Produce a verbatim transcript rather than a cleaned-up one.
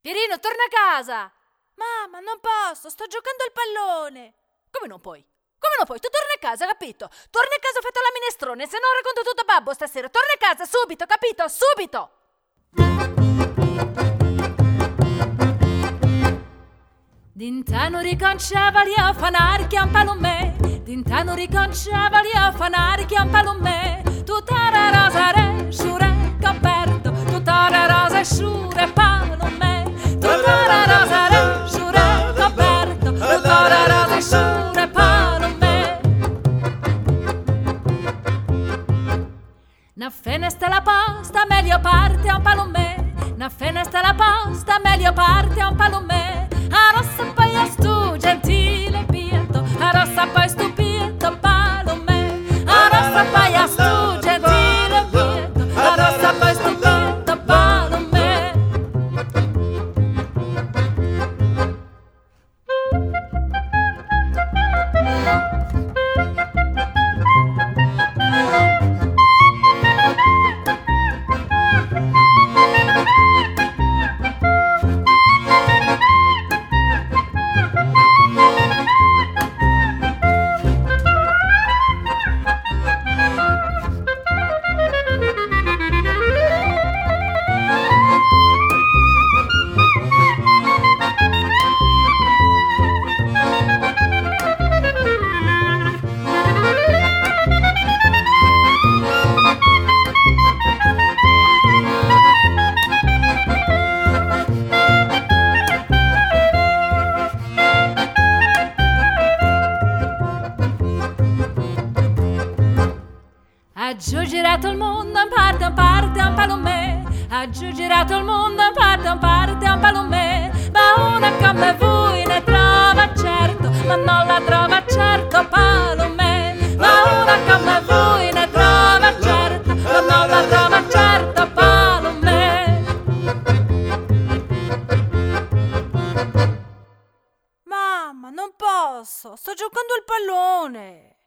Pierino, torna a casa! Mamma, non posso, sto giocando al pallone. Come non puoi? Come non puoi? Tu torna a casa, capito? Torna a casa, ho fatto la minestrone, se no racconto tutto a babbo stasera. Torna a casa, subito, capito? Subito! Dintano riconciavali a fanare che un palume, dintano riconciavali a fanare che un palume, tutta la rosa re, sciure coperto, tutta la rosa sciure palume, tutta la rosa re, sciure coperto, tutta la rosa sciure palume. Na finestra la posta, meglio parte a un palume, na finestra la posta, meglio parte a un palume. A rossa poi a stu gentile pietto, a rossa poi stu pietto palume, a rossa poi a stu gentile pietto, a rossa poi stu pietto palume. Ha giù girato il mondo, in parte, in parte, un palume. Ha giù girato il mondo, in parte, in parte, un palume. Ma una come voi ne trova certo, ma non la trova certo palume. Ma una come voi ne trova certo, ma non la trova certo palume. Mamma, non posso, sto giocando al pallone.